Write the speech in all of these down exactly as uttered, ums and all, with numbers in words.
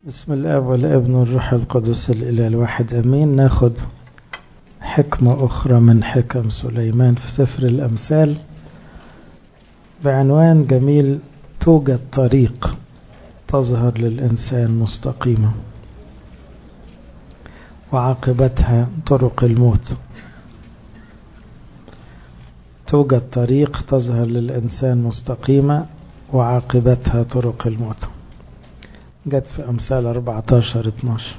بسم الاب والابن والروح القدس الاله الواحد امين. ناخد حكمة اخرى من حكم سليمان في سفر الامثال بعنوان جميل: توجد طريق تظهر للانسان مستقيمة وعاقبتها طرق الموت. توجد طريق تظهر للانسان مستقيمة وعاقبتها طرق الموت. جت في أمثال أربعتاشر اتناشر.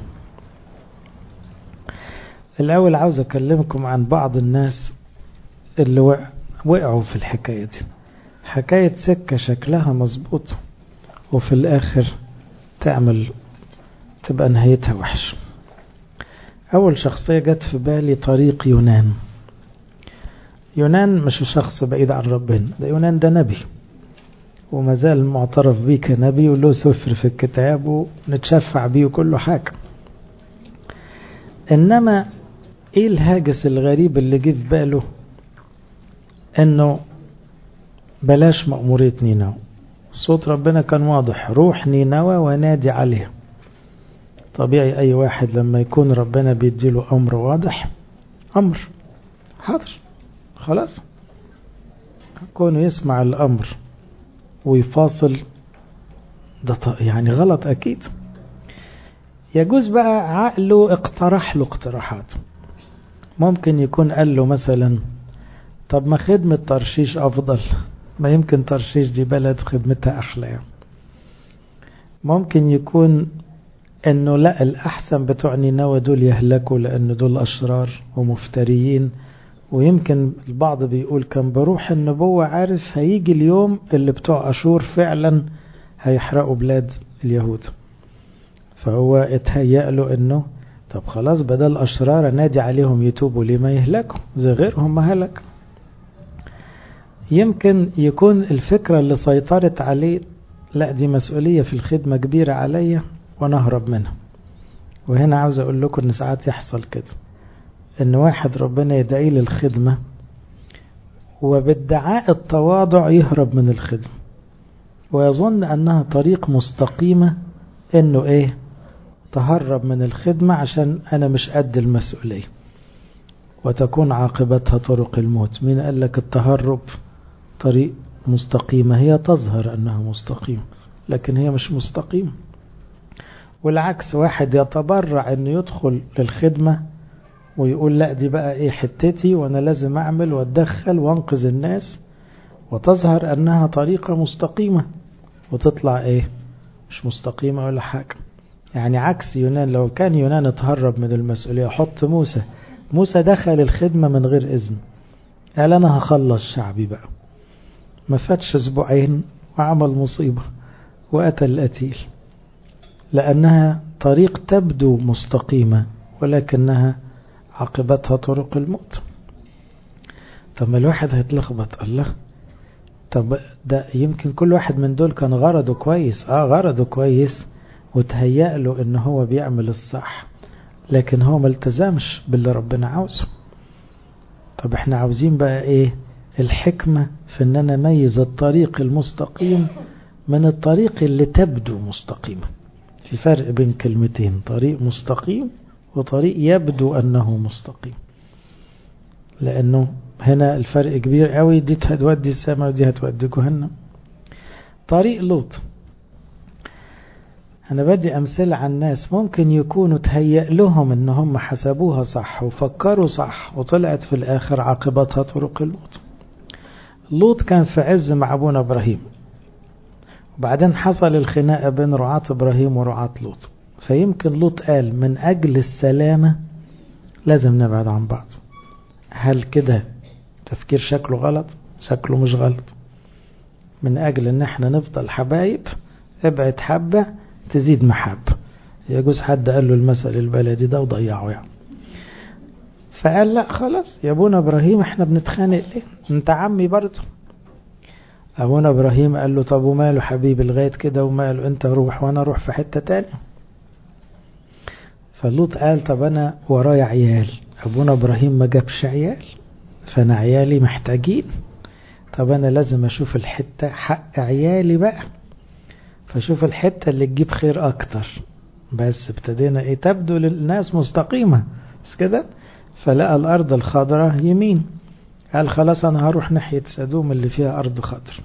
الأول عاوز أكلمكم عن بعض الناس اللي وقعوا في الحكاية دي، حكاية سكة شكلها مظبوط وفي الآخر تعمل تبقى نهايتها وحش. أول شخصية جت في بالي طريق يونان. يونان مش شخص بعيد عن ربنا، ده يونان ده نبي وما زال معترف بيه كنبي وله سفر في الكتاب ونتشفع بيه وكله حاجة. إنما إيه الهاجس الغريب اللي جه في باله؟ إنه بلاش مأمورية نينوى. صوت ربنا كان واضح: روح نينوى ونادي عليها. طبيعي أي واحد لما يكون ربنا بيديله أمر واضح، أمر حاضر خلاص، كونه يسمع الأمر ويفاصل ده يعني غلط أكيد. يجوز بقى عقله اقترح له اقتراحات. ممكن يكون قال له مثلا: طب ما خدمة ترشيش أفضل، ما يمكن ترشيش دي بلد خدمتها أحلى يعني. ممكن يكون انه لا، الأحسن بتوع نينوى دول يهلكوا لأن دول أشرار ومفتريين. ويمكن البعض بيقول كان بروح النبوة عارف هيجي اليوم اللي بتوع أشور فعلا هيحرقوا بلاد اليهود، فهو اتهيأ له انه طب خلاص بدل أشرار نادي عليهم يتوبوا ليه ما يهلكوا زي غيرهم ما هلك. يمكن يكون الفكرة اللي سيطرت عليه: لا، دي مسؤولية في الخدمة كبيرة عليا وانا اهرب منها. وهنا عاوز اقول لكم ان ساعات يحصل كده، ان واحد ربنا يدعي للخدمة وبادعاء التواضع يهرب من الخدمة ويظن انها طريق مستقيمة، انه ايه، تهرب من الخدمة عشان انا مش قد المسؤولية، وتكون عاقبتها طرق الموت. مين قال لك التهرب طريق مستقيمة؟ هي تظهر انها مستقيمة لكن هي مش مستقيمة. والعكس، واحد يتبرع انه يدخل للخدمة ويقول لا، دي بقى ايه حتتي وانا لازم اعمل واتدخل وانقذ الناس، وتظهر انها طريقة مستقيمة وتطلع ايه، مش مستقيمة ولا حاجة. يعني عكس يونان. لو كان يونان اتهرب من المسؤولية، حط موسى موسى دخل الخدمة من غير اذن، قال انا هخلص شعبي بقى، ما فاتش اسبوعين وعمل مصيبة وقتل القتيل، لانها طريق تبدو مستقيمة ولكنها عاقبتها طرق الموت. طب الواحد هيتلخبط، الله، طب ده يمكن كل واحد من دول كان غرضه كويس، اه غرضه كويس وتهيأ له ان هو بيعمل الصح، لكن هو ما التزمش باللي ربنا عاوزه. طب احنا عاوزين بقى ايه؟ الحكمة في ان انا اميز الطريق المستقيم من الطريق اللي تبدو مستقيمة. في فرق بين كلمتين: طريق مستقيم وطريق يبدو أنه مستقيم. لأنه هنا الفرق كبير قوي، دي هتودي السماء ودي هتودي جهنم. طريق لوط، أنا بدي أمثلة عن ناس ممكن يكونوا تهيأ لهم أن هم حسبوها صح وفكروا صح وطلعت في الآخر عاقبتها طرق اللوط. لوط كان في عز مع أبونا إبراهيم، وبعدين حصل الخناقة بين رعاة إبراهيم ورعاة لوط، فيمكن لوط قال من أجل السلامة لازم نبعد عن بعض. هل كده تفكير شكله غلط؟ شكله مش غلط. من أجل أن احنا نفضل حبايب، ابعد حبة تزيد محبة. يجوز حد قال له المثل البلدي ده وضيعه يعني. فقال لا خلاص يا ابونا إبراهيم، احنا بنتخانق ليه؟ انت عمي برضه. أبونا إبراهيم قال له طب وماله حبيبي لغاية كده وماله، انت روح وانا اروح في حتة تانية. فلوط قال طب انا ورايا عيال، ابونا إبراهيم ما جابش عيال، فانا عيالي محتاجين، طب انا لازم اشوف الحتة حق عيالي بقى. فشوف الحتة اللي تجيب خير اكتر بس ابتدينا ايه تبدو للناس مستقيمة بس كده، فلقى الأرض الخضراء يمين، قال خلاص أنا هروح ناحية سدوم اللي فيها أرض خضر.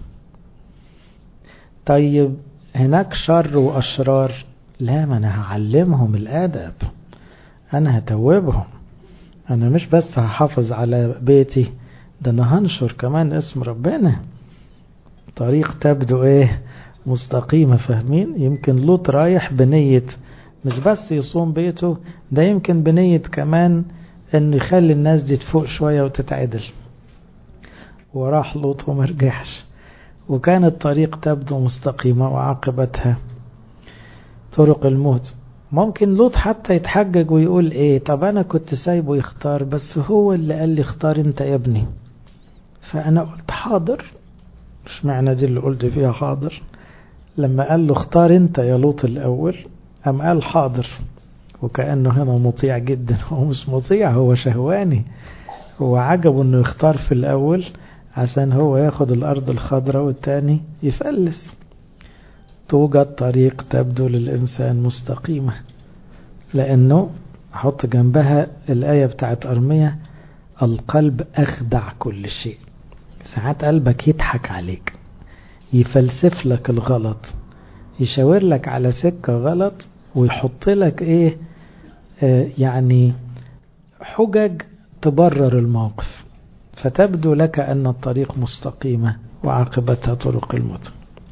طيب هناك شر وأشرار، لا ما أنا هعلمهم الآداب، أنا هتوبهم، أنا مش بس هحافظ على بيتي، ده أنا هنشر كمان اسم ربنا. طريق تبدو إيه مستقيمة، فاهمين؟ يمكن لوط رايح بنية مش بس يصوم بيته، ده يمكن بنية كمان إنه يخلي الناس دي تفوق شوية وتتعدل، وراح لوط ومرجعش، وكانت الطريق تبدو مستقيمة وعاقبتها طرق الموت. ممكن لوط حتى يتحجج ويقول ايه، طب انا كنت سايبه يختار، بس هو اللي قال لي اختار انت يا ابني، فانا قلت حاضر. مش معنى دي اللي قلت فيها حاضر، لما قال له اختار انت يا لوط الاول، ام قال حاضر، وكأنه هنا مطيع جدا. هو مش مطيع، هو شهواني، هو عجبه انه يختار في الاول عشان هو ياخد الارض الخضراء والتاني يفلس. توجد طريق تبدو للإنسان مستقيمة، لأنه حط جنبها الآية بتاعت أرمية، القلب أخدع كل شيء. ساعات قلبك يضحك عليك، يفلسف لك الغلط، يشاور لك على سكة غلط، ويحط لك إيه آه يعني حجج تبرر الموقف، فتبدو لك أن الطريق مستقيمة وعاقبتها طرق الموت.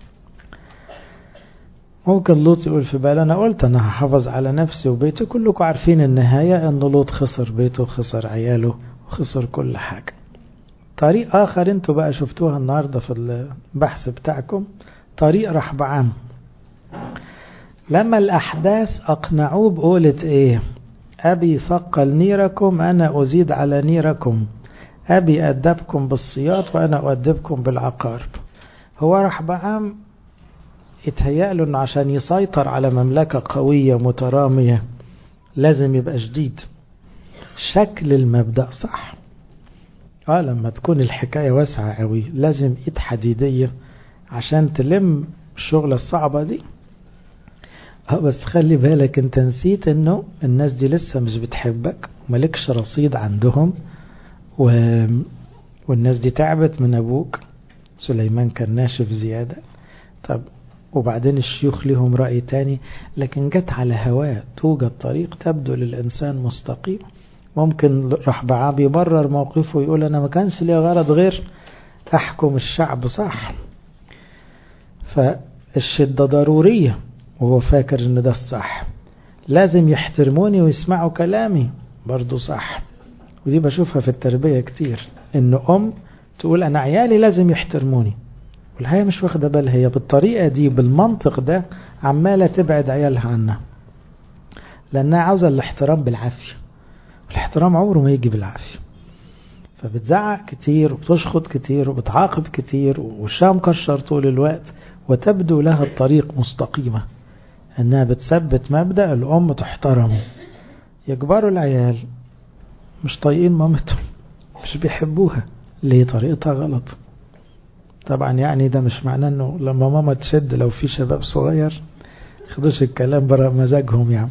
ممكن لوط يقول في باله، أنا قلت أنا هحافظ على نفسي وبيتي، كلكم عارفين النهاية أن لوط خسر بيته وخسر عياله وخسر كل حاجة. طريق آخر انتوا بقى شفتوها النهاردة في البحث بتاعكم، طريق رحبعام. لما الأحداث أقنعوه بقولة إيه، أبي ثقل نيركم أنا أزيد على نيركم، أبي أدبكم بالصياط وأنا أؤدبكم بالعقارب. هو رحبعام اتهيأ له أنه عشان يسيطر على مملكة قوية مترامية لازم يبقى شديد. شكل المبدأ صح، اه لما تكون الحكاية واسعة قوي لازم ايد حديدية عشان تلم الشغلة الصعبة دي. اه بس خلي بالك انت نسيت انه الناس دي لسه مش بتحبك، مالكش رصيد عندهم، و... والناس دي تعبت من ابوك سليمان، كان ناشف زيادة. طب وبعدين الشيوخ لهم رأي تاني، لكن جت على هواه. توجد طريق تبدو للإنسان مستقيم. ممكن رحبعام يبرر موقفه ويقول أنا ما كانش لي غرض غير أحكم الشعب صح، فالشدة ضرورية وهو فاكر أن ده الصح، لازم يحترموني ويسمعوا كلامي برضو صح. ودي بشوفها في التربية كتير، أن أم تقول أنا عيالي لازم يحترموني، والحقيقة مش واخدة بالها هي بالطريقة دي بالمنطق ده عمالة تبعد عيالها عنها، لأنها عاوزة الاحترام بالعافية، الاحترام عمره ما يجي بالعافية، فبتزعق كتير وبتشخط كتير وبتعاقب كتير ووشها مكشر طول الوقت، وتبدو لها الطريق مستقيمة أنها بتثبت مبدأ الأم تحترمه. يكبروا العيال مش طايقين مامتهم، مش بيحبوها، ليه؟ طريقتها غلط. طبعا يعني ده مش معناه انه لما ماما تشد لو في شباب صغير خدوش الكلام برا مزاجهم يعني،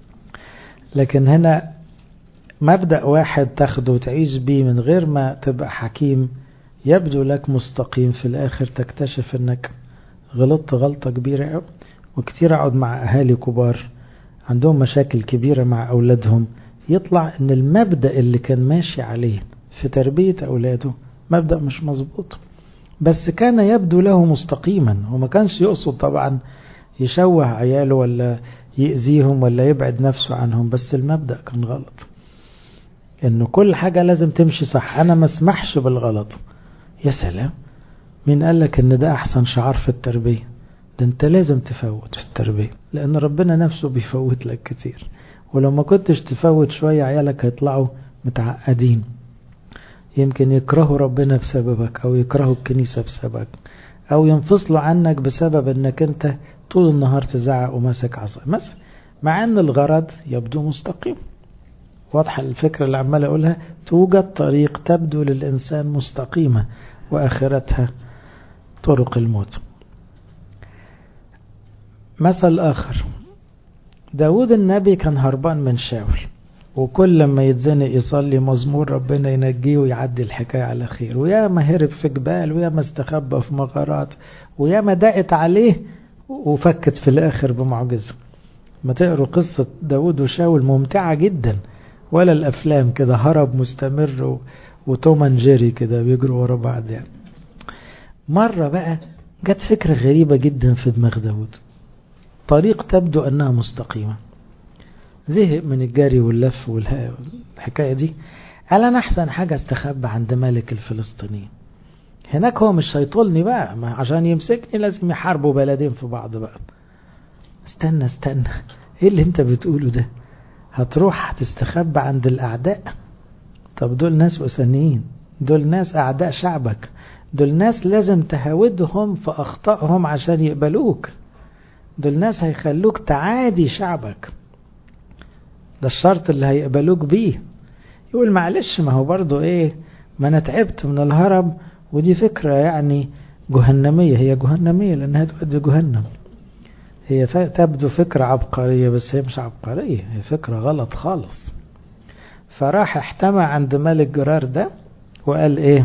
لكن هنا مبدأ واحد تاخده وتعيش بيه من غير ما تبقى حكيم يبدو لك مستقيم، في الاخر تكتشف انك غلطت غلطة كبيرة قوي. وكتير اقعد مع اهالي كبار عندهم مشاكل كبيرة مع اولادهم، يطلع ان المبدأ اللي كان ماشي عليه في تربية اولاده مبدأ مش مظبوط، بس كان يبدو له مستقيما. هو ما كانش يقصد طبعا يشوه عياله ولا يأذيهم ولا يبعد نفسه عنهم، بس المبدأ كان غلط، انه كل حاجة لازم تمشي صح، انا ما اسمحش بالغلط. يا سلام، مين قال لك ان ده احسن شعار في التربية؟ ده انت لازم تفوت في التربية، لان ربنا نفسه بيفوت لك كتير، ولو ما كنتش تفوت شوية عيالك هيطلعوا متعقدين، يمكن يكرهوا ربنا بسببك، او يكرهوا الكنيسة بسببك، او ينفصلوا عنك بسبب انك انت طول النهار تزعق وماسك عصا مثلا، مع ان الغرض يبدو مستقيم. واضحة الفكرة اللي عمال اقولها؟ توجد طريق تبدو للإنسان مستقيمة واخرتها طرق الموت. مثل اخر داود النبي كان هربان من شاول، وكل لما يتزنق يصلي مزمور ربنا ينجيه ويعدي الحكاية على خير، ويا ما هرب في جبال، ويا ما استخبى في مغارات، ويا ما دقت عليه وفكت في الآخر بمعجزة. ما تقروا قصة داود وشاول ممتعة جدا، ولا الأفلام كده هرب مستمر وتوم اند جيري كده بيجروا ورا بعض يعني. مرة بقى جت فكرة غريبة جدا في دماغ داود، طريق تبدو أنها مستقيمة، زهق من الجري واللف والحكاية دي، قال أنا أحسن حاجة استخبى عند ملك الفلسطينيين، هناك هو مش هيطولني بقى، ما عشان يمسكني لازم يحاربوا بلدين في بعض بقى. استنى استنى، ايه اللي انت بتقوله ده؟ هتروح تستخبى عند الأعداء؟ طب دول ناس وثنيين، دول ناس أعداء شعبك، دول ناس لازم تهاودهم في أخطائهم عشان يقبلوك، دول ناس هيخلوك تعادي شعبك، ده الشرط اللي هيقبلوك بيه. يقول معلش، ما هو برضو ايه، ما انا تعبت من الهرب، ودي فكرة يعني جهنمية، هي جهنمية لأنها تؤدي جهنم، هي تبدو فكرة عبقرية بس هي مش عبقرية، هي فكرة غلط خالص. فراح احتمى عند ملك جرار ده وقال ايه،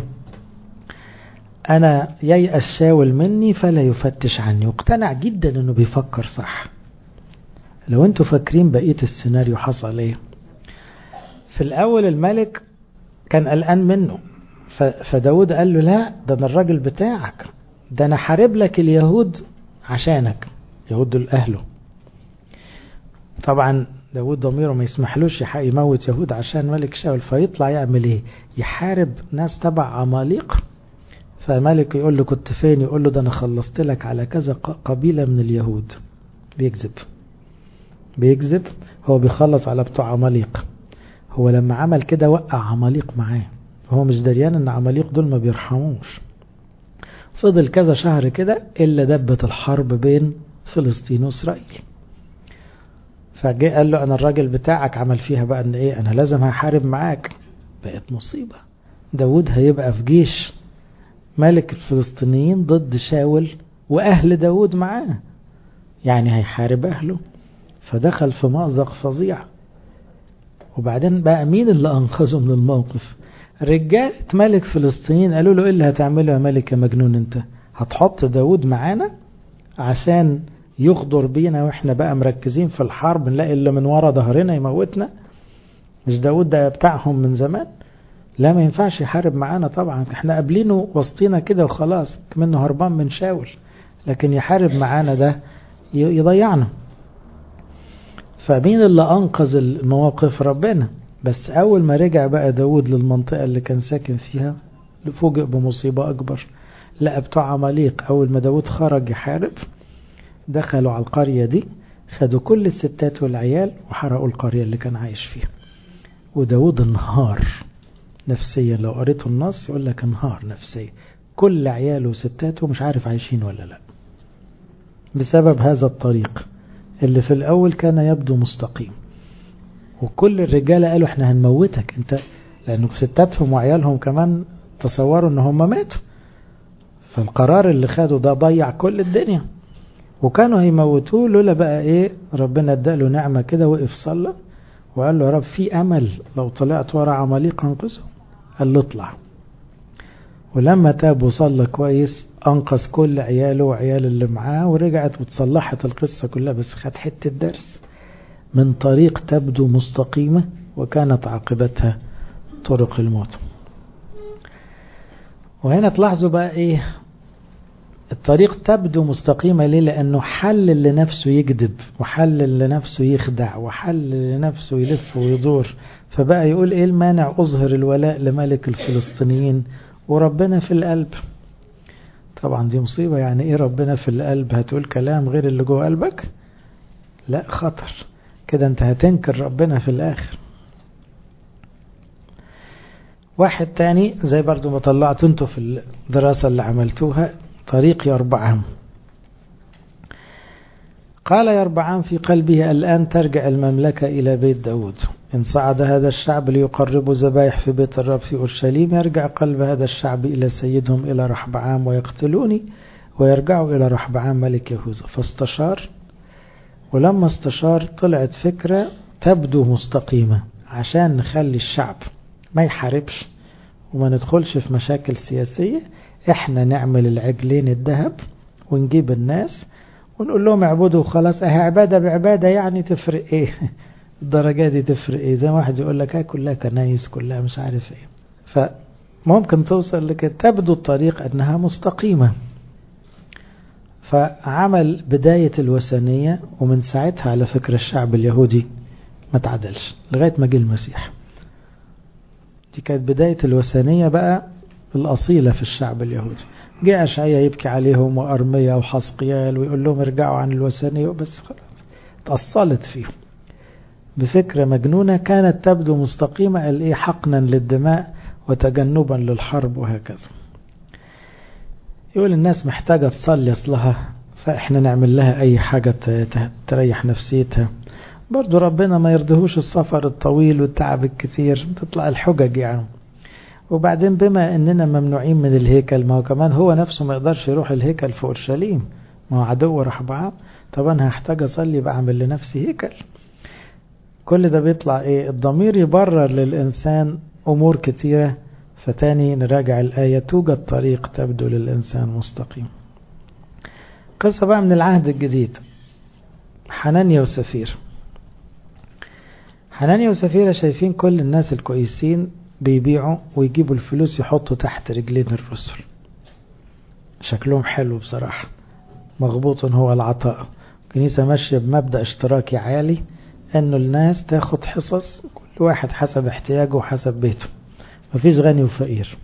انا ييأس شاول مني فلا يفتش عني، واقتنع جدا انه بيفكر صح. لو انتوا فاكرين بقية السيناريو حصل ايه، في الاول الملك كان قلقان منه، فداود قال له لا، ده انا الراجل بتاعك، ده انا حارب لك اليهود عشانك، يهود دول اهله. طبعا داود ضميره ما يسمحلوش يموت يهود عشان ملك شاول، فيطلع يعمل ايه، يحارب ناس تبع عماليق. فملك يقول له كنت فين، يقول له ده انا خلصت لك على كذا قبيلة من اليهود. بيكذب بيكذب هو بيخلص على بتوع عماليق. هو لما عمل كده وقع عماليق معاه، هو مش دريان ان عماليق دول ما بيرحموش. فضل كذا شهر كده إلا دبت الحرب بين فلسطين وإسرائيل. فجاء قال له أنا الراجل بتاعك عمل فيها بقى أن إيه، أنا لازم هحارب معاك. بقت مصيبة، داود هيبقى في جيش ملك الفلسطينيين ضد شاول وأهل داود معاه، يعني هيحارب أهله. فدخل في مأزق فظيع. وبعدين بقى مين اللي أنقذه من الموقف؟ رجالة ملك فلسطين قالوا له إيه اللي هتعمله يا ملك يا مجنون انت، هتحط داود معانا عشان يغدر بينا واحنا بقى مركزين في الحرب، نلاقي اللي من ورا ظهرنا يموتنا؟ مش داود ده بتاعهم من زمان؟ لا ما ينفعش يحارب معانا طبعا، احنا قابلينه وسطينا كده وخلاص، كمنه هربان من شاول، لكن يحارب معانا ده يضيعنا. فمين اللي أنقذ المواقف؟ ربنا. بس أول ما رجع بقى داود للمنطقة اللي كان ساكن فيها فوجئ بمصيبة أكبر. لقى بتوع عماليق أول ما داود خرج يحارب دخلوا على القرية دي، خدوا كل الستات والعيال وحرقوا القرية اللي كان عايش فيها. وداود انهار نفسيا، لو قريته النص يقول لك انهار نفسيا، كل عياله وستاته مش عارف عايشين ولا لا، بسبب هذا الطريق اللي في الأول كان يبدو مستقيم. وكل الرجالة قالوا احنا هنموتك انت، لأنه ستاتهم وعيالهم كمان تصوروا ان هم ماتوا. فالقرار اللي خده ده ضيع كل الدنيا، وكانوا هيموتوه لولا بقى ايه، ربنا اداله نعمة كده، وقف صلى وقال له يا رب في أمل لو طلعت ورا عماليق انقذه. قال له اطلع. ولما تاب وصلى كويس أنقذ كل عياله وعيال اللي معاه، ورجعت وتصلحت القصة كلها. بس خد حتة درس من طريق تبدو مستقيمة وكانت عاقبتها طرق الموت. وهنا تلاحظوا بقى ايه، الطريق تبدو مستقيمة ليه؟ لأنه حل لنفسه يكذب، وحل لنفسه يخدع، وحل لنفسه يلف ويدور. فبقى يقول ايه المانع أظهر الولاء لملك الفلسطينيين وربنا في القلب. طبعا دي مصيبة، يعني ايه ربنا في القلب؟ هتقول كلام غير اللي جوه قلبك؟ لا خطر كده، انت هتنكر ربنا في الآخر. واحد تاني زي برضو ما طلعت انتوا في الدراسة اللي عملتوها، طريق يربعام. قال يربعام في قلبه الآن ترجع المملكة إلى بيت داود، إن صعد هذا الشعب ليقربوا ذبائح في بيت الرب في أورشليم يرجع قلب هذا الشعب إلى سيدهم إلى رحبعام ويقتلوني ويرجعوا إلى رحبعام ملك يهوذا. فاستشار ولما استشار طلعت فكرة تبدو مستقيمة عشان نخلي الشعب ما يحاربش وما ندخلش في مشاكل سياسية. احنا نعمل العجلين الذهب ونجيب الناس ونقول لهم اعبدوا وخلاص. اه عبادة بعبادة يعني تفرق ايه؟ الدرجة دي تفرق ايه؟ زي ما واحد يقول لك اه كلها كنايس كلها مش عارف ايه. فممكن توصل لك تبدو الطريق انها مستقيمة. فعمل بداية الوثنية، ومن ساعتها على فكرة الشعب اليهودي ما تعدلش لغاية ما جه المسيح. دي كانت بداية الوثنية بقى الأصيلة في الشعب اليهودي. جاء أشعياء يبكي عليهم وأرميا وحسقيال ويقول لهم ارجعوا عن الوثنية، بس خلاص تأصلت فيهم بفكرة مجنونة كانت تبدو مستقيمة، قال إيه حقنا للدماء وتجنبا للحرب وهكذا. يقول الناس محتاجة تصلي أصلها، فإحنا نعمل لها أي حاجة تريح نفسيتها. برضو ربنا ما يرضيهوش السفر الطويل والتعب الكثير، تطلع الحجج يعني. وبعدين بما أننا ممنوعين من الهيكل، ما هو كمان هو نفسه ما يقدرش يروح الهيكل في أورشليم، ما هو عدو رحبعام. طب أنا هحتاج أصلي بعمل لنفسي هيكل. كل ده بيطلع إيه؟ الضمير يبرر للإنسان أمور كثيرة. فتاني نراجع الآية، توجد طريق تبدو للإنسان مستقيم. قصة بقى من العهد الجديد، حنانيا وسفير. حنانيا وسفيرة شايفين كل الناس الكويسين بيبيعوا ويجيبوا الفلوس يحطوا تحت رجلين الرسل. شكلهم حلو بصراحة، مغبوط هو العطاء. كنيسة ماشية بمبدأ اشتراكي عالي، انه الناس تاخد حصص كل واحد حسب احتياجه وحسب بيته، مفيش غني وفقير.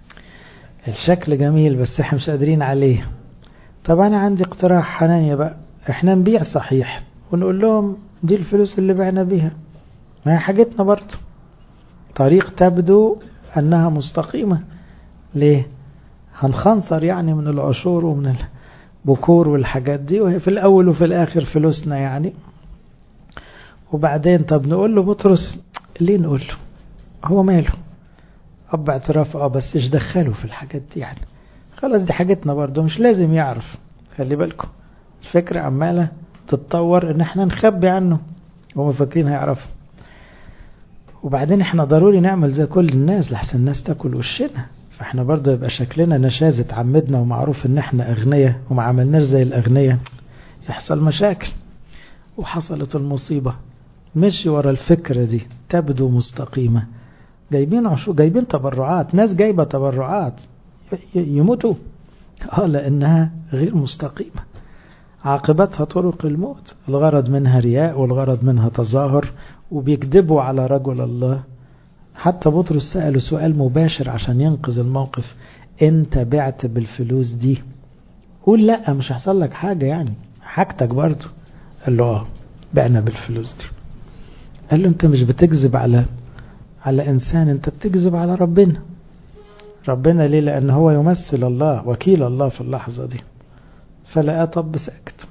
الشكل جميل بس احنا مش قادرين عليه. طب انا عندي اقتراح حنانيا بقى، احنا نبيع صحيح ونقول لهم دي الفلوس اللي بعنا بيها، ما هي حاجتنا برضه. طريق تبدو انها مستقيمة. ليه؟ هنخنصر يعني من العشور ومن البكور والحاجات دي، وهي في الاول وفي الاخر فلوسنا يعني. وبعدين طب نقول له بطرس، ليه نقول له؟ هو ماله؟ اب اعتراف اه بس ايش دخله في الحاجات دي يعني؟ خلاص دي حاجتنا برضه، مش لازم يعرف. خلي بالكم الفكرة عمالة تتطور ان احنا نخبي عنه، وهم فاكرين هيعرفوا. وبعدين احنا ضروري نعمل زي كل الناس لحسن الناس تاكل وشنا. فاحنا برضه يبقى شكلنا نشازة عمدنا ومعروف ان احنا اغنياء وما عملناش زي الاغنياء، يحصل مشاكل. وحصلت المصيبة. مشي ورا الفكرة دي تبدو مستقيمة. جايبين عشو جايبين تبرعات، ناس جايبة تبرعات يموتوا اه لانها غير مستقيمة. عاقبتها طرق الموت. الغرض منها رياء والغرض منها تظاهر، وبيكذبوا على رجل الله. حتى بطرس سأله سؤال مباشر عشان ينقذ الموقف، انت بعت بالفلوس دي؟ قول لا مش هيحصل لك حاجة يعني، حاجتك برضو. قال له اه بعنا بالفلوس دي. قال له انت مش بتكذب على على انسان، انت بتكذب على ربنا. ربنا ليه؟ لان هو يمثل الله، وكيل الله في اللحظة دي. فلقى طب ساكت.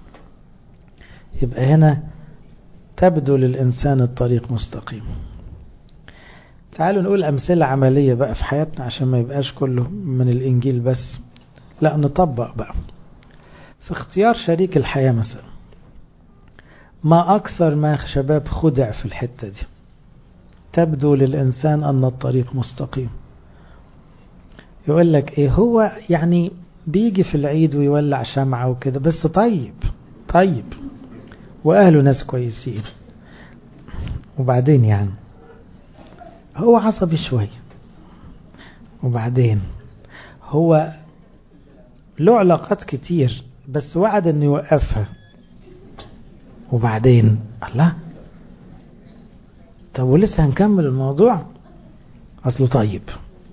يبقى هنا تبدو للإنسان الطريق مستقيم. تعالوا نقول أمثلة عملية بقى في حياتنا عشان ما يبقاش كله من الإنجيل بس، لا نطبق بقى في اختيار شريك الحياة. مثلا ما أكثر ما شباب خدع في الحتة دي. تبدو للإنسان أن الطريق مستقيم. يقول لك إيه هو يعني بيجي في العيد ويولع شمعة وكده، بس طيب طيب وأهله ناس كويسين. وبعدين يعني هو عصبي شوي، وبعدين هو له علاقات كتير بس وعد انه يوقفها. وبعدين الله، طب ولسه هنكمل الموضوع؟ اصله طيب.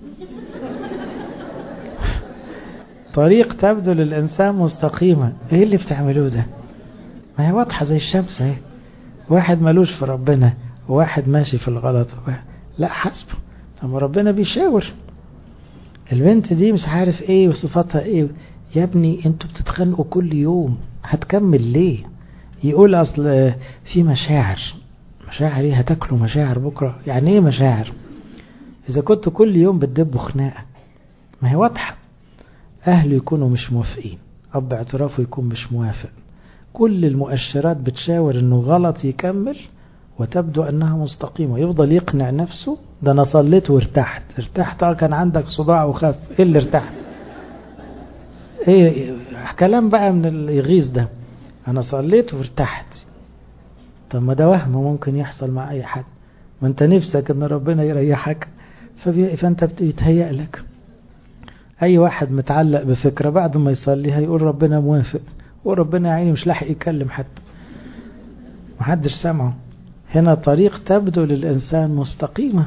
طريق تبدو للإنسان مستقيمة. ايه اللي بتعملوه ده؟ ما هي واضحة زي الشمس اهي. واحد ملوش في ربنا وواحد ماشي في الغلط. لا حسبه. طب ربنا بيشاور. البنت دي مش عارف ايه وصفاتها ايه. يا ابني انتوا بتتخانقوا كل يوم، هتكمل ليه؟ يقول اصل في مشاعر. مشاعر ايه؟ هتاكلوا مشاعر بكرة؟ يعني ايه مشاعر؟ اذا كنتوا كل يوم بتدبوا خناقة. ما هي واضحة. اهله يكونوا مش موافقين، اب اعترافه يكون مش موافق، كل المؤشرات بتشاور انه غلط يكمل، وتبدو انها مستقيمة. يفضل يقنع نفسه ده انا صليت وارتحت. ارتحت؟ اه كان عندك صداع وخف. ايه اللي ارتحت؟ ايه كلام بقى من اللي يغيظ ده. انا صليت وارتحت. طب ما ده وهم ممكن يحصل مع اي حد. ما انت نفسك ان ربنا يريحك، فبي... فانت بيتهيأ لك. اي واحد متعلق بفكرة بعد ما يصلي هيقول ربنا موافق، وربنا عيني مش لاحق يكلم حتى، محدش سمعه. هنا طريق تبدو للإنسان مستقيمة.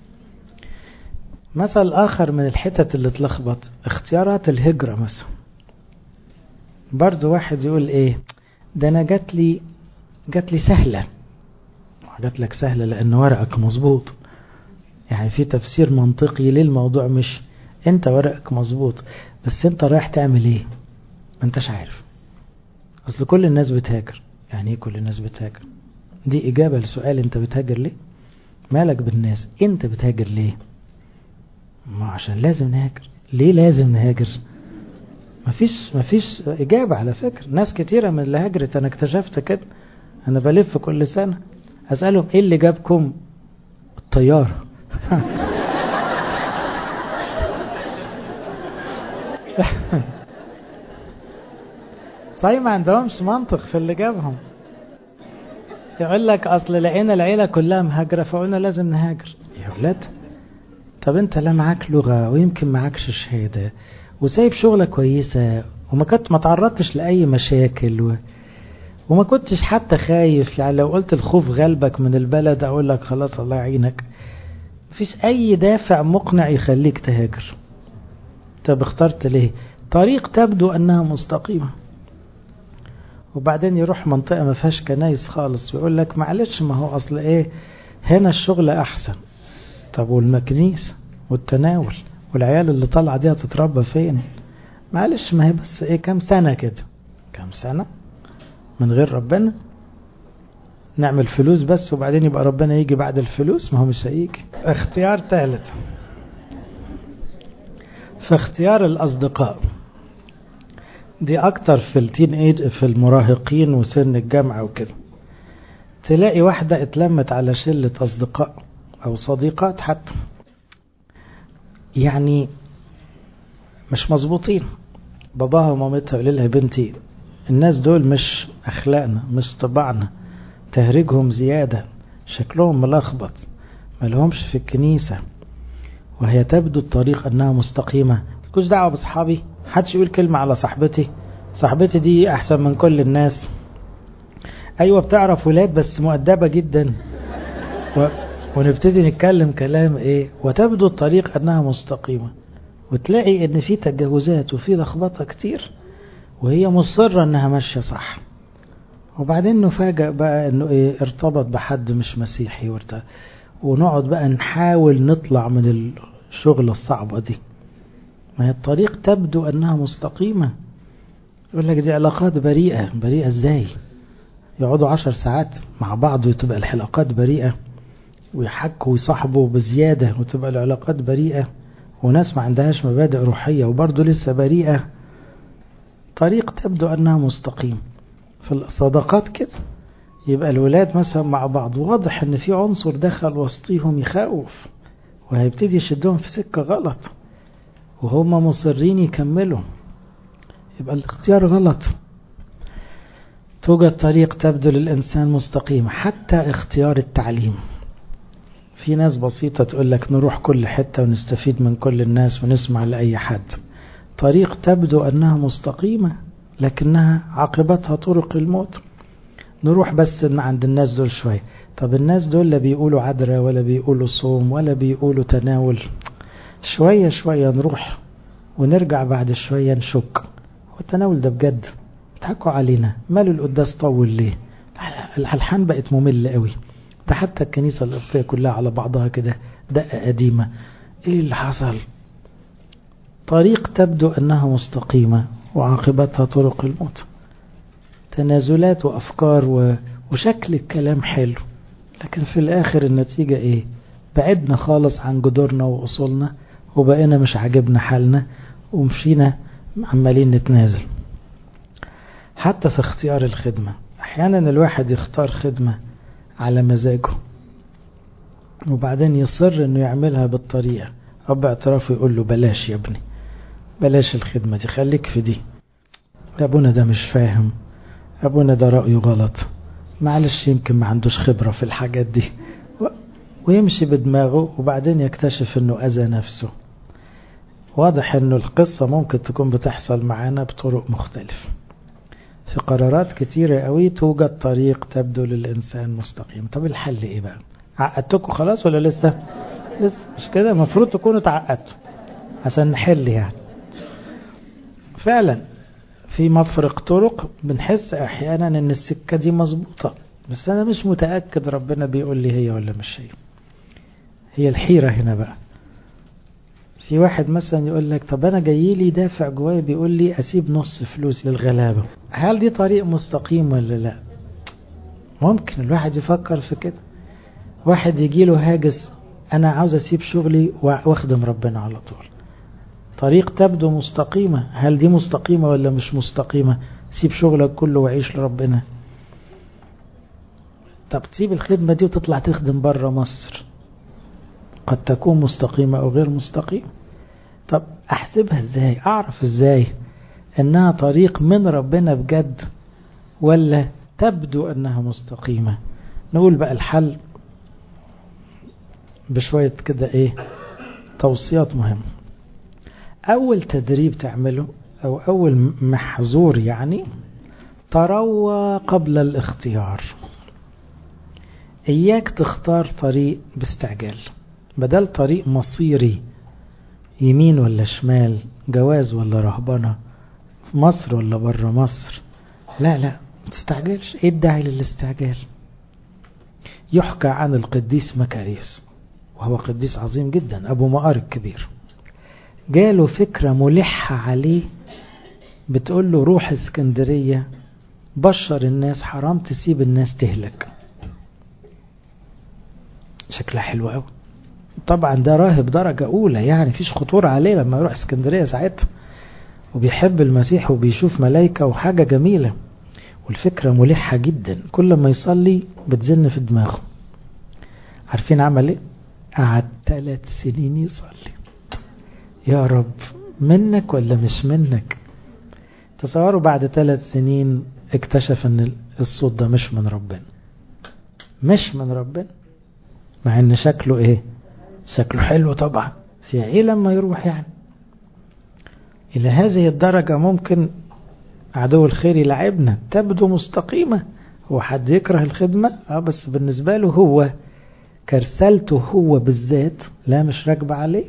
مثل آخر من الحتت اللي تلخبط اختيارات الهجرة مثلا. برضو واحد يقول ايه ده انا جات لي جات لي سهلة. جات لك سهلة لأن ورقك مظبوط. يعني في تفسير منطقي للموضوع، مش انت ورقك مظبوط بس انت رايح تعمل ايه ما انتش عارف. اصل كل الناس بتهاجر. يعني ايه كل الناس بتهاجر؟ دي اجابة لسؤال انت بتهاجر ليه. مالك بالناس، انت بتهاجر ليه؟ ما عشان لازم نهاجر. ليه لازم نهاجر؟ مفيش مفيش اجابة على فكرة. ناس كتيرة من اللي هاجرت انا اكتشفت كده. انا بلف كل سنة اسألهم ايه اللي جابكم؟ الطيارة. صحيح ما عندهمش منطق في اللي جابهم. يقول لك اصل لقينا العيلة كلها مهاجرة فقلنا لازم نهاجر. يا ولاد طب انت لا معاك لغة ويمكن معاكش شهادة وسايب شغلة كويسة وما كنت ما تعرضتش لأي مشاكل و... وما كنتش حتى خايف. يعني لو قلت الخوف غلبك من البلد اقول لك خلاص الله يعينك. مفيش اي دافع مقنع يخليك تهاجر. طب اخترت ليه؟ طريق تبدو انها مستقيمة، وبعدين يروح منطقة ما فيهاش كنايس خالص ويقول لك معلش ما هو اصل ايه هنا الشغل احسن. طب والمكنيس والتناول والعيال اللي طالعه دي هتتربى فين؟ معلش ما هي بس ايه كام سنة كده. كام سنة من غير ربنا؟ نعمل فلوس بس وبعدين يبقى ربنا يجي بعد الفلوس؟ ما هو مش هيجي. اختيار ثالث في اختيار الأصدقاء. دي أكتر في التين ايج، في المراهقين وسن الجامعة وكده. تلاقي واحدة اتلمت على شلة أصدقاء أو صديقات حتى يعني مش مظبوطين. باباها ومامتها يقول لها بنتي الناس دول مش أخلاقنا مش طبعنا، تهريجهم زيادة، شكلهم ملخبط، ملهمش في الكنيسة. وهي تبدو الطريق أنها مستقيمة. ملكوش دعوة بصحابي، حدش يقول كلمة على صاحبتي، صاحبتي دي أحسن من كل الناس. أيوة بتعرف ولاد بس مؤدبة جدا و... ونبتدي نتكلم كلام إيه. وتبدو الطريق أنها مستقيمة، وتلاقي إن في تجاوزات وفي لخبطة كتير وهي مصرة أنها ماشية صح. وبعدين نفاجأ بقى أنه إيه ارتبط بحد مش مسيحي ورت... ونقعد بقى نحاول نطلع من الشغل الصعبة دي. ما هي الطريق تبدو أنها مستقيمة. يقول لك دي علاقات بريئة. بريئة ازاي؟ يقعدوا عشر ساعات مع بعض وتبقى العلاقات بريئة، ويحكوا ويصاحبوا بزيادة وتبقى العلاقات بريئة، وناس ما عندهاش مبادئ روحية وبرضه لسه بريئة. طريق تبدو أنها مستقيم. في الصداقات كده يبقى الولاد مثلا مع بعض واضح ان في عنصر دخل وسطيهم يخوف وهيبتدي يشدهم في سكة غلط وهم مصرين يكملوا، يبقى الاختيار غلط. توجد طريق تبدو للإنسان مستقيم. حتى اختيار التعليم. في ناس بسيطة تقول لك نروح كل حتة ونستفيد من كل الناس ونسمع لأي حد. طريق تبدو أنها مستقيمة لكنها عاقبتها طرق الموت. نروح بس عند الناس دول شوية. طب الناس دول لا بيقولوا عذراء ولا بيقولوا صوم ولا بيقولوا تناول. شوية شوية نروح ونرجع بعد شوية نشك والتناول ده بجد تحكوا علينا. ماله القداس طول ليه؟ الحلحان بقت مملة قوي. ده حتى الكنيسة القبطية كلها على بعضها كده دقة قديمة. ايه اللي حصل؟ طريق تبدو أنها مستقيمة وعاقبتها طرق الموت. تنازلات وأفكار وشكل الكلام حلو لكن في الآخر النتيجة ايه؟ بعدنا خالص عن جذورنا وأصولنا وبقينا مش عاجبنا حالنا ومشينا عمالين نتنازل. حتى في اختيار الخدمة. احيانا الواحد يختار خدمة على مزاجه وبعدين يصر انه يعملها بالطريقة، اب اعترافه يقول له بلاش يا ابني، بلاش الخدمة دي، خليك في دي. ابونا ده مش فاهم، ابونا ده رأيه غلط، معلش يمكن ما عندوش خبرة في الحاجات دي، ويمشي بدماغه وبعدين يكتشف انه اذى نفسه. واضح انه القصة ممكن تكون بتحصل معانا بطرق مختلفة. في قرارات كتيرة قوي توجد طريق تبدو للإنسان مستقيم. طب الحل ايه بقى؟ عقدتكم خلاص ولا لسه؟ لسه مش كده؟ المفروض تكونوا تعقدتوا عشان نحل يعني. فعلا في مفرق طرق، بنحس احيانا ان السكة دي مظبوطة بس انا مش متأكد ربنا بيقول لي هي ولا مش هي. هي الحيرة هنا بقى. في واحد مثلا يقول لك طب انا جاي لي دافع جوايا بيقول لي اسيب نص فلوس للغلابة، هل دي طريق مستقيم ولا لا؟ ممكن الواحد يفكر في كده. واحد يجي له هاجس انا عاوز اسيب شغلي واخدم ربنا على طول، طريق تبدو مستقيمة، هل دي مستقيمة ولا مش مستقيمة؟ سيب شغلك كله وعيش لربنا. طب تسيب الخدمة دي وتطلع تخدم برا مصر، قد تكون مستقيمة او غير مستقيمة. طب احسبها ازاي؟ اعرف ازاي انها طريق من ربنا بجد ولا تبدو انها مستقيمة؟ نقول بقى الحل بشوية كده ايه توصيات مهمة. اول تدريب تعمله او اول محظور يعني تروى قبل الاختيار. اياك تختار طريق باستعجال، بدل طريق مصيري يمين ولا شمال، جواز ولا رهبنة، في مصر ولا بره مصر. لا لا ما تستعجلش. ايه الداعي للاستعجال؟ يحكى عن القديس مكاريوس وهو قديس عظيم جدا، ابو مقار الكبير، جاله فكرة ملحة عليه بتقول له روح اسكندرية بشر الناس، حرام تسيب الناس تهلك. شكلها حلو قوي. طبعا ده راهب درجة اولى يعني فيش خطورة عليه لما يروح اسكندرية ساعتها، وبيحب المسيح وبيشوف ملايكة وحاجة جميلة، والفكرة ملحة جدا. كل ما يصلي بتزن في دماغه. عارفين عمل ايه؟ قعد ثلاث سنين يصلي، يا رب منك ولا مش منك؟ تصوروا بعد ثلاث سنين اكتشف ان الصوت ده مش من ربنا، مش من ربنا، مع ان شكله ايه؟ شكله حلو طبعا. في ايه لما يروح يعني؟ الى هذه الدرجة ممكن عدو الخير يلعبنا. تبدو مستقيمة، هو حد يكره الخدمة؟ اه بس بالنسبة له هو كرسلته هو بالذات لا مش راكبة عليه.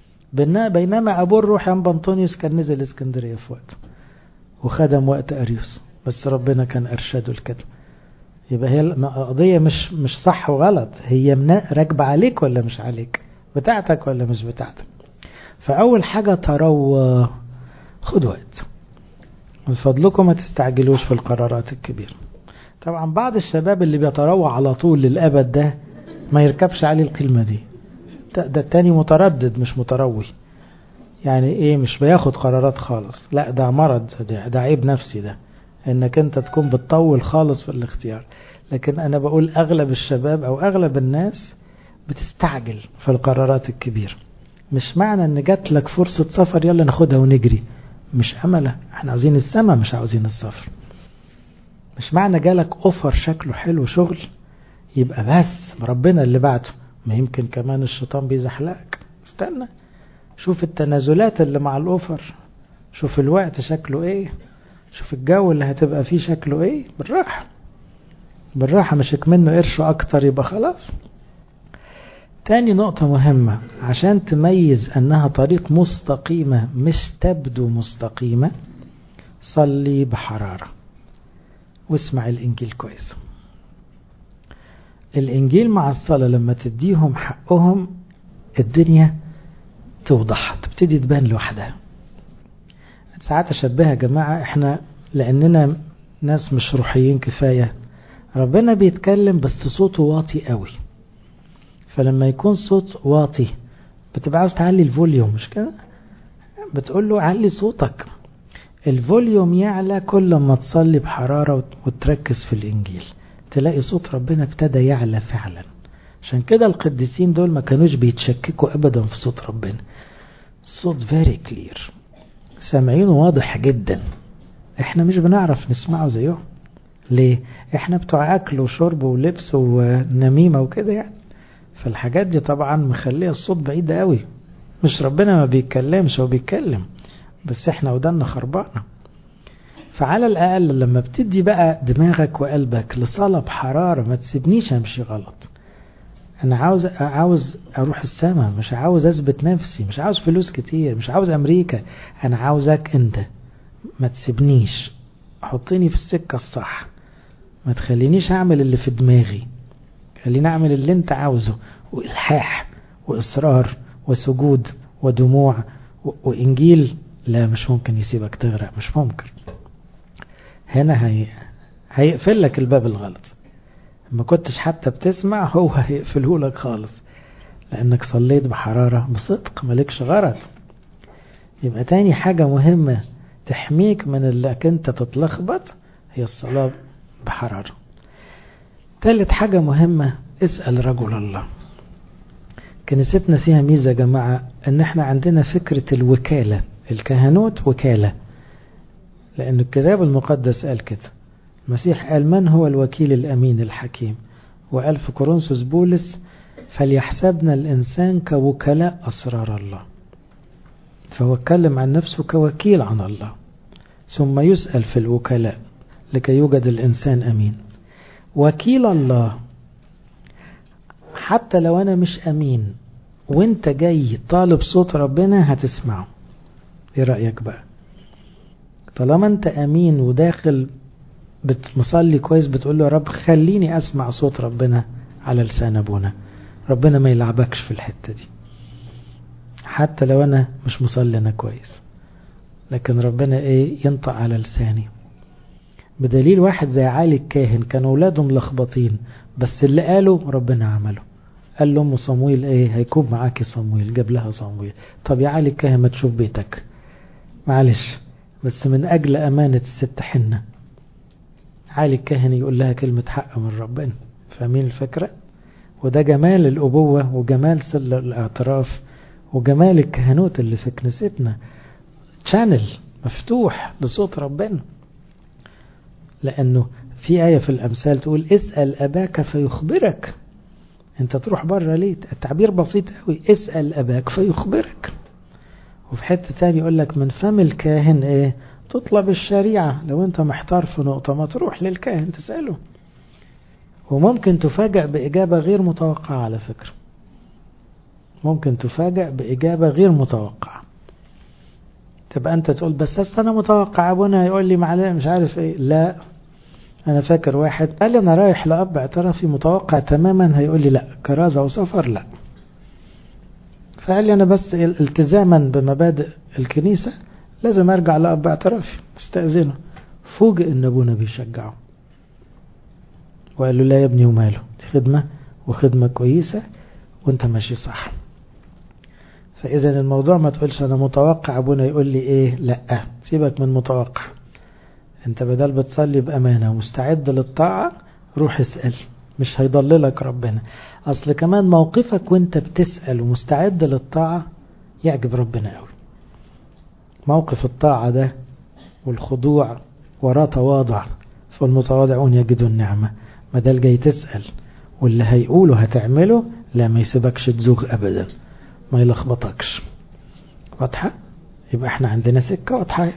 بينما ابو الروح ينبا انطونيوس كان نزل اسكندرية في وقت وخدم وقت اريوس، بس ربنا كان ارشده لكده. يبقى هي القضية مش مش صح وغلط، هي راكبة عليك ولا مش عليك، بتاعتك ولا مش بتاعتك. فاول حاجة تروى، خد وقت من فضلكم، ما تستعجلوش في القرارات الكبيرة. طبعا بعض الشباب اللي بيتروى على طول للأبد ده ما يركبش عليه الكلمة دي، ده التاني متردد مش متروي. يعني ايه؟ مش بياخد قرارات خالص، لا ده مرض، ده, ده عيب نفسي ده، انك انت تكون بتطول خالص في الاختيار. لكن انا بقول اغلب الشباب او اغلب الناس بتستعجل في القرارات الكبيرة. مش معنى ان جات لك فرصة سفر يلا ناخدها ونجري، مش امله، احنا عاوزين السما مش عاوزين السفر. مش معنى جالك اوفر شكله حلو شغل يبقى بس ربنا اللي بعته، ما يمكن كمان الشيطان بيزحلقك. استنى شوف التنازلات اللي مع الاوفر، شوف الوقت شكله ايه، شوف الجو اللي هتبقى فيه شكله ايه. بالراحة بالراحة، مش منه قرش اكتر يبقى خلاص. تاني نقطة مهمة عشان تميز انها طريق مستقيمة مش تبدو مستقيمة، صلي بحرارة واسمع الانجيل كويس. الانجيل مع الصلاة لما تديهم حقهم الدنيا توضح، تبتدي تبان لوحدها. ساعات اشبهها يا جماعة، احنا لاننا ناس مش روحيين كفاية، ربنا بيتكلم بس صوته واطي قوي، فلما يكون صوت واطي بتبقى عاوز تعلي الفوليوم، مش كده؟ بتقول له علي صوتك. الفوليوم يعلى كل ما تصلي بحرارة وتركز في الإنجيل، تلاقي صوت ربنا ابتدى يعلى فعلا. عشان كده القديسين دول ما كانوش بيتشككوا أبدا في صوت ربنا، الصوت very clear، سامعينه واضح جدا. احنا مش بنعرف نسمعه زيهم. ليه؟ احنا بتوع أكل وشرب ولبس ونميمة وكده يعني، فالحاجات دي طبعا مخليه الصوت بعيد قوي. مش ربنا ما بيتكلمش، هو بيتكلم، بس احنا ودنا خربانة. فعلى الأقل لما بتدي بقى دماغك وقلبك لصلاة بحرارة، ما تسيبنيش امشي غلط. انا عاوز عاوز اروح السماء، مش عاوز اثبت نفسي، مش عاوز فلوس كتير، مش عاوز امريكا، انا عاوزك انت. ما تسيبنيش، حطيني في السكة الصح، ما تخلينيش اعمل اللي في دماغي، خليني اعمل اللي انت عاوزه. والحاح واصرار وسجود ودموع وانجيل، لا مش ممكن يسيبك تغرق، مش ممكن. هنا هي هيقفل لك الباب الغلط، ما كنتش حتى بتسمع هو هيقفله لك خالص، لانك صليت بحرارة بصدق، مالكش غرض. يبقى تاني حاجة مهمة تحميك من اللي انت تتلخبط هي الصلاة بحرارة. ثالث حاجة مهمة، اسأل رجل الله. كنيستنا فيها ميزة يا جماعة، ان احنا عندنا فكرة الوكالة، الكهنوت وكالة، لأن الكتاب المقدس قال كده. المسيح قال من هو الوكيل الأمين الحكيم، وقال في كورنثوس بولس فليحسبنا الإنسان كوكلاء أسرار الله. فهو اتكلم عن نفسه كوكيل عن الله، ثم يسأل في الوكلاء لكي يوجد الإنسان أمين. وكيل الله حتى لو أنا مش أمين وانت جاي طالب صوت ربنا هتسمعه. ايه رأيك بقى؟ طالما انت أمين وداخل بتمصلي كويس، بتقول له يا رب خليني أسمع صوت ربنا على لسان أبونا، ربنا ما يلعبكش في الحتة دي. حتى لو أنا مش مصلي أنا كويس، لكن ربنا إيه ينطق على لساني. بدليل واحد زي عالي الكاهن كان أولاده ملخبطين، بس اللي قاله ربنا عمله. قال له أم صمويل إيه هيكون معاكي صمويل، جاب لها صمويل. طب يا عالي الكاهن ما تشوف بيتك، معلش بس من أجل أمانة الست حنة عالي الكاهن يقول لها كلمة حق من ربنا. فاهمين الفكرة؟ وده جمال الأبوة وجمال سل الاعتراف وجمال الكهنوت اللي في كنيستنا، تشانل مفتوح لصوت ربنا. لأنه في آية في الأمثال تقول اسأل أباك فيخبرك. انت تروح بره ليه؟ التعبير بسيط قوي، اسأل أباك فيخبرك. وفي حتة تاني يقول لك من فم الكاهن ايه تطلب الشريعة. لو انت محتار في نقطة ما تروح للكاهن تسأله، وممكن تفاجأ بإجابة غير متوقعة. على فكرة ممكن تفاجأ بإجابة غير متوقعة، تبقى انت تقول بس انا متوقع ابونا يقول لي معلش مش عارف ايه. لا، انا فاكر واحد قال لي انا رايح لأب اعترافي متوقع تماما هيقول لي لا كرازة وسفر لا، فقال لي انا بس التزاما بمبادئ الكنيسة لازم ارجع لأب اعترافي استأذنه. فوجئ ان ابونا بيشجعه وقال له لا يا ابني وماله، دي خدمة وخدمة كويسة وانت ماشي صح. فاذا الموضوع ما تقولش انا متوقع ابونا يقول لي ايه، لا سيبك من متوقع. انت بدل بتصلي بامانة ومستعد للطاعة روح اسأل، مش هيضللك ربنا. اصل كمان موقفك وانت بتسأل ومستعد للطاعة يعجب ربنا قوي. موقف الطاعة ده والخضوع وراه تواضع، فالمتواضعون يجدوا النعمة. ما ده جاي تسأل واللي هيقوله هتعمله، لا ما يسيبكش تزوغ ابدا، ما يلخبطكش. واضحة؟ يبقى احنا عندنا سكة واضحة.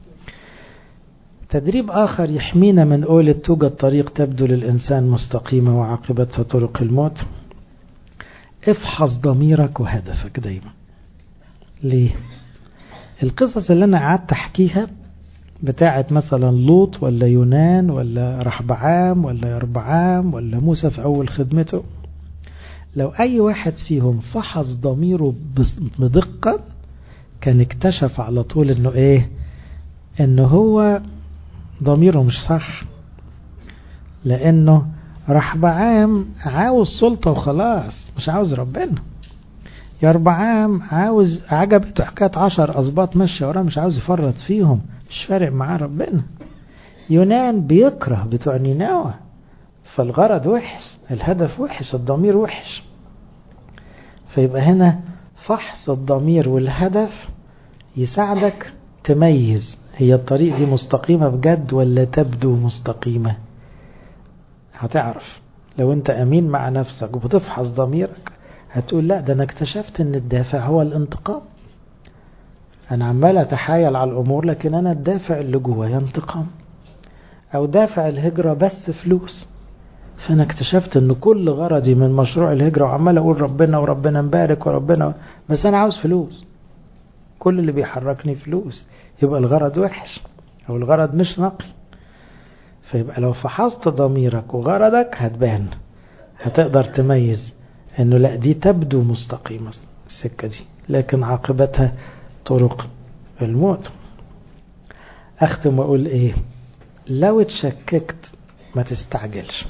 تدريب آخر يحمينا من قولة توجد طريق تبدو للإنسان مستقيمة وعاقبتها طرق الموت. افحص ضميرك وهدفك دايما. ليه؟ القصص اللي أنا قعدت أحكيها بتاعت مثلا لوط ولا يونان ولا رحبعام ولا يربعام ولا موسى في أول خدمته، لو أي واحد فيهم فحص ضميره بدقة كان اكتشف على طول إنه إيه، إنه هو ضميره مش صح. لأنه رحبعام عاوز سلطة وخلاص، مش عاوز ربنا. يربعام عاوز عجبته حكاية عشر أسباط ماشية وراه، مش عاوز يفرط فيهم، مش فارق معاه ربنا. يونان بيكره بتوع نينوى، فالغرض وحش، الهدف وحش، الضمير وحش. فيبقى هنا فحص الضمير والهدف يساعدك تميز هي الطريق دي مستقيمة بجد ولا تبدو مستقيمة. هتعرف لو انت امين مع نفسك وبتفحص ضميرك، هتقول لا ده انا اكتشفت ان الدافع هو الانتقام. انا عمال اتحايل على الامور، لكن انا الدافع اللي جوايا انتقام، او دافع الهجرة بس فلوس. فانا اكتشفت ان كل غرضي من مشروع الهجرة، وعمال اقول ربنا وربنا مبارك وربنا، بس انا عاوز فلوس، كل اللي بيحركني فلوس، يبقى الغرض وحش او الغرض مش نقي. فيبقى لو فحصت ضميرك وغرضك هتبان، هتقدر تميز انه لا دي تبدو مستقيمة السكة دي، لكن عاقبتها طرق الموت. اختم واقول ايه؟ لو اتشككت ما تستعجلش.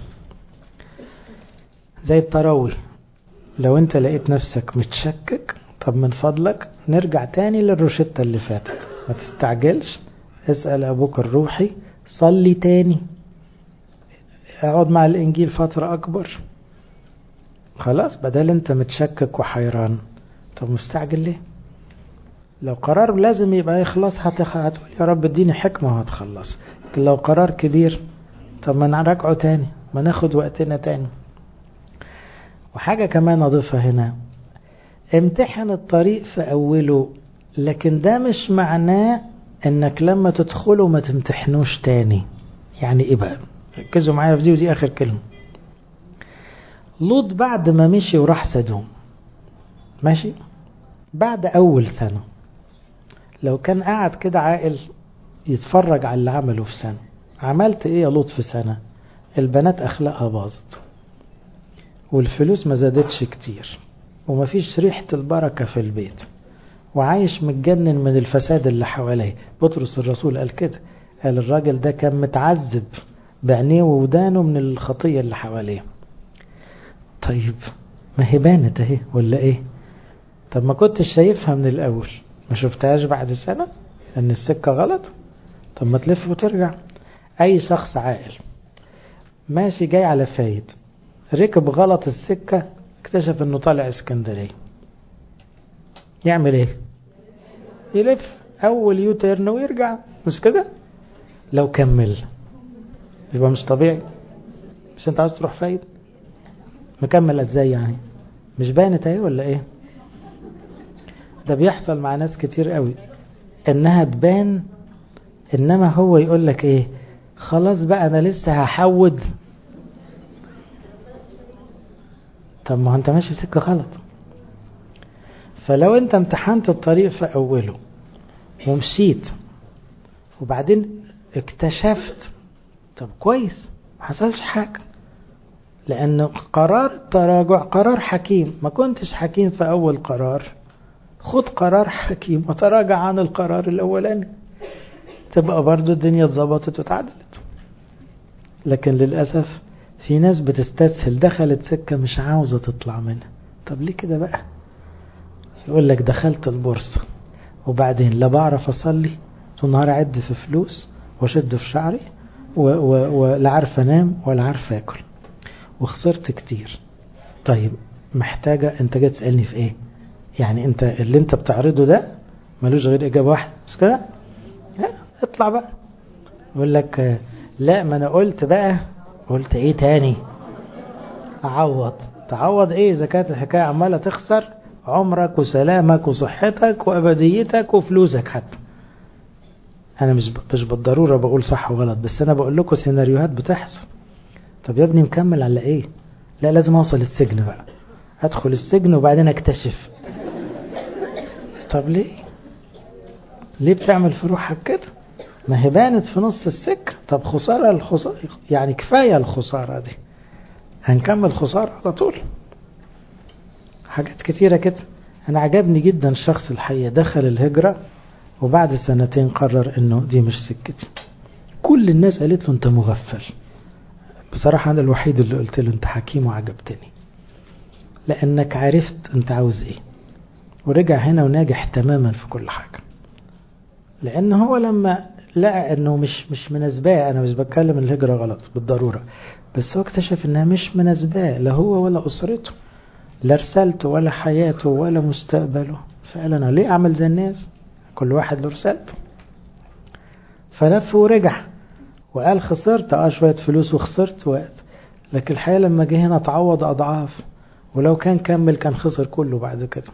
زي التراوي، لو انت لقيت نفسك متشكك، طب من فضلك نرجع تاني للروشتة اللي فاتت، ما تستعجلش، اسأل ابوك الروحي، صلي تاني، اقعد مع الانجيل فترة اكبر. خلاص بدل انت متشكك وحيران، طب مستعجل ليه؟ لو قرار لازم يبقى يخلص هتقول يا رب اديني حكمة وهتخلص. لكن لو قرار كبير، طب ما نراجعه تاني، ما ناخد وقتنا تاني. وحاجة كمان اضيفها هنا، امتحن الطريق في اوله، لكن ده مش معناه انك لما تدخله ما تمتحنوش تاني. يعني ايه بقى؟ ركزوا معايا في دي، ودي اخر كلمة. لوط بعد ما مشي وراح سدوم، ماشي، بعد اول سنة لو كان قاعد كده عاقل يتفرج على اللي عمله في سنة، عملت ايه يا لوط في سنة؟ البنات اخلاقها باظت، والفلوس ما زادتش كتير، ومفيش ريحة البركة في البيت، وعايش متجنن من الفساد اللي حواليه. بطرس الرسول قال كده، قال الراجل ده كان متعذب بعينيه وودانه من الخطية اللي حواليه. طيب ما هي بانت اهي ولا ايه؟ طب ما كنتش شايفها من الاول، ما شفتهاش بعد سنة ان السكة غلط؟ طب ما تلف وترجع. اي شخص عاقل ماشي جاي على فايد، ركب غلط السكة، اكتشف انه طالع اسكندرية، يعمل ايه؟ يلف اول يوتيرن ويرجع، مش كده؟ لو كمل يبقى مش طبيعي. مش انت عاوز تروح فايد؟ مكمل ازاي يعني؟ مش بانت اهي ولا ايه؟ ده بيحصل مع ناس كتير قوي، انها تبان، انما هو يقول لك ايه؟ خلاص بقى انا لسه هحود. طب ما انت ماشي سكة غلط. فلو انت امتحنت الطريق في اوله ومشيت وبعدين اكتشفت، طب كويس، ما حصلش حاجة، لان قرار التراجع قرار حكيم. ما كنتش حكيم في اول قرار، خد قرار حكيم وتراجع عن القرار الاولاني، تبقى برضو الدنيا اتظبطت واتعدلت. لكن للأسف في ناس بتستسهل، دخلت سكة مش عاوزة تطلع منها. طب ليه كده بقى؟ يقول لك دخلت البورصة وبعدين لا بعرف أصلي، طول النهار أعد في فلوس وشد في شعري ولا عارف أنام ولا عارف أكل وخسرت كتير. طيب محتاجة، أنت جاي تسألني في إيه؟ يعني أنت اللي أنت بتعرضه ده ملوش غير إجابة واحدة، مش كده؟ اطلع بقى. يقول لك لا ما أنا قلت بقى، قلت إيه تاني؟ أعوض. تعوض إيه إذا كانت الحكاية عمالة تخسر عمرك وسلامك وصحتك وأبديتك وفلوسك حتى. أنا مش مش بالضرورة بقول صح وغلط، بس أنا بقول لكم سيناريوهات بتحصل. طب يا ابني مكمل على إيه؟ لا لازم أوصل السجن بقى، أدخل السجن وبعدين أكتشف. طب ليه؟ ليه بتعمل في روحك كده؟ ما هي بانت في نص السكة. طب خسارة الخسارة يعني كفاية الخسارة دي، هنكمل خسارة على طول. حاجات كتيرة كده. أنا عجبني جدا الشخص الحقيقة دخل الهجرة وبعد سنتين قرر إنه دي مش سكتي. كل الناس قالت له أنت مغفل. بصراحة أنا الوحيد اللي قلت له أنت حكيم وعجبتني، لأنك عرفت أنت عاوز إيه، ورجع هنا وناجح تماما في كل حاجة. لأن هو لما لقى انه مش مش مناسباه. انا مش بتكلم الهجرة غلط بالضرورة، بس هو اكتشف انها مش مناسباه، لا هو ولا اسرته، لا رسالته ولا حياته ولا مستقبله. فقال انا ليه اعمل زي الناس؟ كل واحد له رسالته. فلف ورجع وقال خسرت اه شوية فلوس وخسرت وقت، لكن الحقيقة لما جه هنا تعوض اضعاف، ولو كان كمل كان خسر كله بعد كده.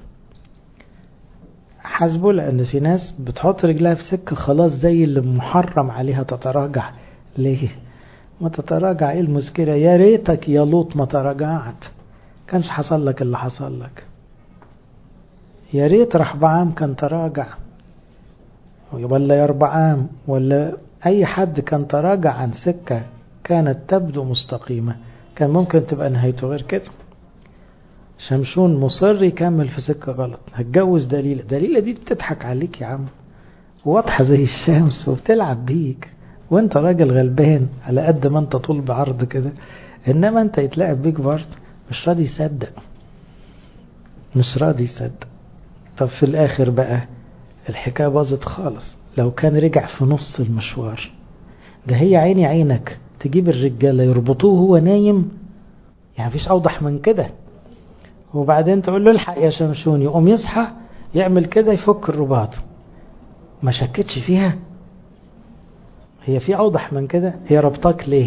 حسبه، لان في ناس بتحط رجلها في سكة خلاص زي اللي محرم عليها تتراجع. ليه ما تتراجع؟ ايه المشكلة؟ يا ريتك يا لوط ما تراجعت، كانش حصل لك اللي حصل لك. يا ريت رحبعام كان تراجع، ولا يربعام، ولا اي حد كان تراجع عن سكة كانت تبدو مستقيمة، كان ممكن تبقى نهايته غير كده. شمشون مصر يكمل في سكة غلط. هتجوز دليلة، دليلة دي بتضحك عليك يا عم، واضحة زي الشمس وبتلعب بيك، وانت راجل غلبان على قد ما انت طول بعرض كده، انما انت يتلعب بيك برضه. مش راضي يصدق، مش راضي يصدق. طب في الاخر بقى الحكاية باظت خالص. لو كان رجع في نص المشوار ده، هي عيني عينك تجيب الرجالة يربطوه هو نايم، يعني مفيش اوضح من كده، وبعدين تقول له الحق يا شمشون، يقوم يصحى يعمل كده يفك الرباط. ما شكتش فيها؟ هي في اوضح من كده؟ هي ربطك ليه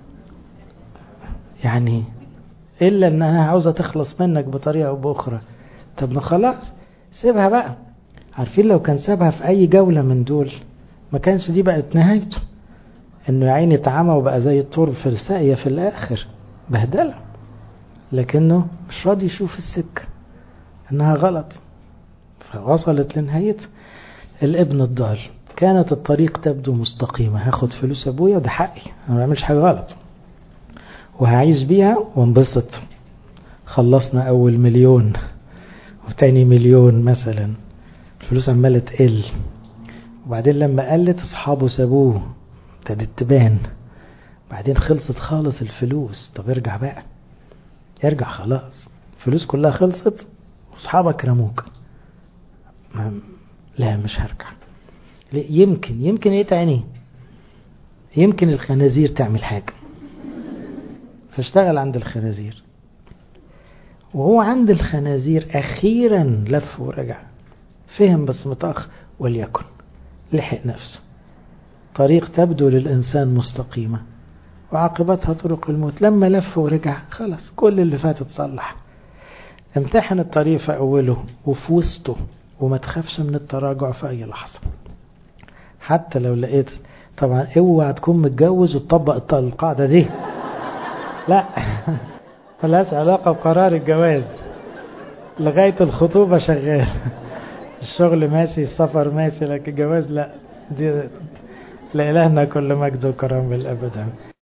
يعني؟ الا انها عاوزة تخلص منك بطريقة او باخرى. طب ما خلاص سيبها بقى. عارفين لو كان سابها في اي جولة من دول ما كانش دي بقت نهايته، انه يا عيني اتعمى وبقى زي الطور في الساقية في الاخر، بهدله. لكنه مش راضي يشوف السكة انها غلط، فوصلت لنهاية. الابن الضال كانت الطريق تبدو مستقيمة، هاخد فلوس ابويا وده حقي، انا ما بعملش حاجة غلط، وهعيش بيها وانبسط. خلصنا اول مليون وتاني مليون مثلا، الفلوس عمالة تقل، وبعدين لما قلت اصحابه سابوه، ابتدت تبان، بعدين خلصت خالص الفلوس. طب ارجع بقى، ارجع خلاص، الفلوس كلها خلصت واصحابك رموك. لا مش هرجع. يمكن يمكن ايه تاني؟ يمكن الخنازير تعمل حاجة، فاشتغل عند الخنازير. وهو عند الخنازير اخيرا لف ورجع، فهم بس متأخر، وليكن لحق نفسه. طريق تبدو للإنسان مستقيمة وعاقبتها طرق الموت. لما لف ورجع خلاص كل اللي فات اتصلح. امتحن الطريق في أوله وفي وسطه، وما تخافش من التراجع في أي لحظة. حتى لو لقيت، طبعا اوعى تكون متجوز وتطبق القاعدة دي، لا ملهاش علاقة بقرار الجواز، لغاية الخطوبة شغال، الشغل ماشي، السفر ماشي، لكن الجواز لا. دي لإلهنا كل مجد وكرم بالأبد.